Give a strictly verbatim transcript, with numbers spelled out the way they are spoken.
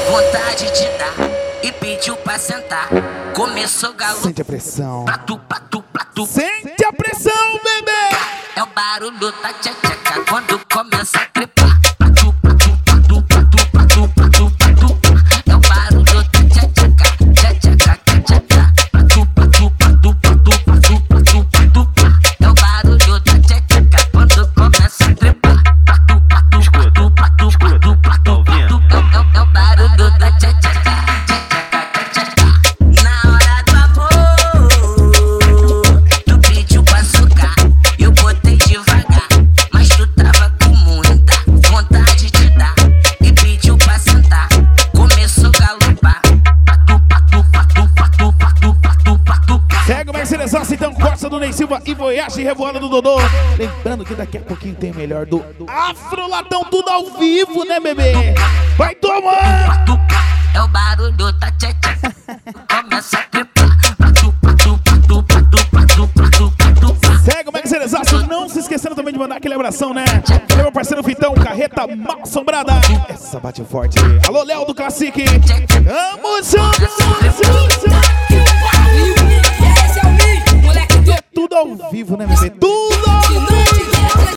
vontade de dar e pediu pra sentar. Começou galo. Sente a pressão. Platu, platu, platu. Sente a pressão, bebê. É o barulho da tcheca quando começa a trepar. Platu, platu, platu, platu, platu, platu, platu. É o barulho da tcheca, tcheca, tcheca. Platu, platu, platu, platu, platu, platu, platu. É o barulho da tcheca quando começa a trepar. Platu, platu, platu, platu, platu, platu, platu. É o barulho da tcheca, tcheca, tcheca. Na hora do amor, tu pediu pra sugar, eu botei devagar, mas tu tava com muita vontade de dar e pediu pra sentar. Começou a galopar. Patu, patu, patu, patu, patu, patu, patu. Segue o Mercedes Sosa, então, Costa do Ney Silva e Voyage Revoada do Dodô. Lembrando que daqui a pouquinho tem melhor do Afrolatão, tudo ao vivo, né, bebê? Vai tomar! Patu, é o barulho da tcheca. Começa a trepar. Patu, patu, patu, patu, patu, patu, patu. Segue o Mercedes Sosa, não se esquecendo também de mandar aquele abração, né? Alô, meu parceiro Vitão, Carreta Mal Assombrada. Essa bate forte. Alô, Léo do Classic. Tamo junto!